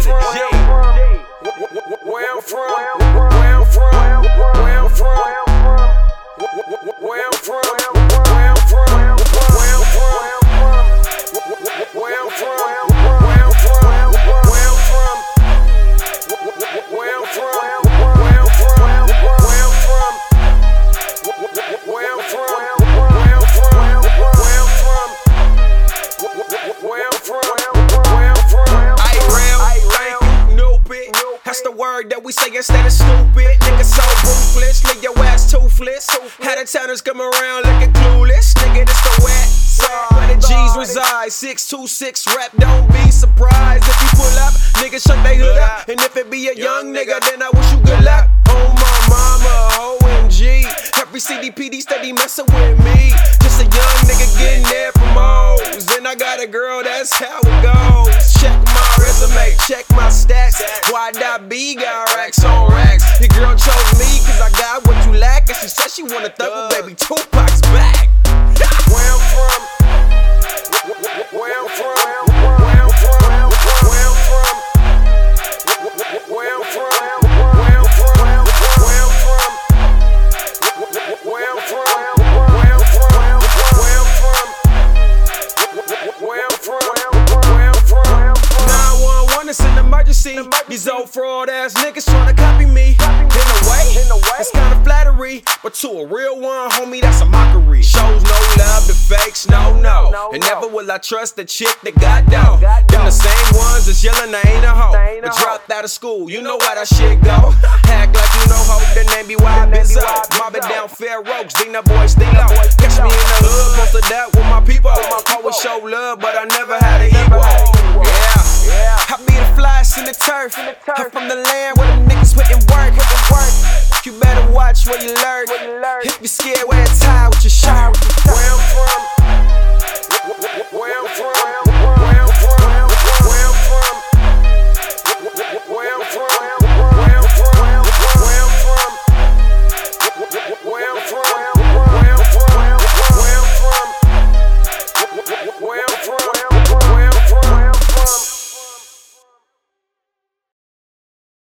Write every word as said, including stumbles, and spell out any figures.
Where I'm from, where I'm from, where I'm from, where I'm from, where I'm from, where I'm from, where I'm from, where I'm from, where I'm from, where I'm from, where I'm from, where I'm from, where I'm from, where I'm from, where I'm from. That's the word that we say instead of stupid. Nigga so ruthless, leave your ass toothless. Had the turners come around looking clueless. Nigga, this the wet side where the G's reside. six two six rap, don't be surprised if you pull up. Niggas shut they hood up, and if it be a young nigga, then I wish you good luck. Oh my mama, O M G. Every C D P D steady messing with me. Just a young nigga getting there from O's. And I got a girl, that's how it goes. Check my resume, check my stats. Why'd I be got racks on racks? Your girl chose me cause I got what you lack. And she said she wanna thug with baby Tupac's back. Where I'm from, where I'm from, where I'm from, where I'm from, where I'm from, where I'm from, where I'm from, where I'm from, where I'm from, where I'm from, where I'm from, where I'm from. nine one one, it's an emergency. These old fraud ass niggas tryna copy me. In a way, it's kinda flattery, but to a real one, homie, that's a mockery. Shows no love to fakes, no, no. And never will I trust a chick that got dough. Them the same ones that's yelling I ain't a hoe. But dropped out of school, you know why that shit go. Act like you know hope, the name be wide Bizzo. Mob it down Fair Oaks, Dina boy stay low. Catch me in the hood, most of that with my people. Always show love, but I never had an ego. Yeah, I be the flyest in the turf. I'm from the land where them niggas putting work. You better watch where you lurk. If you scared, wear a tie with your shirt. Where I'm from, where I'm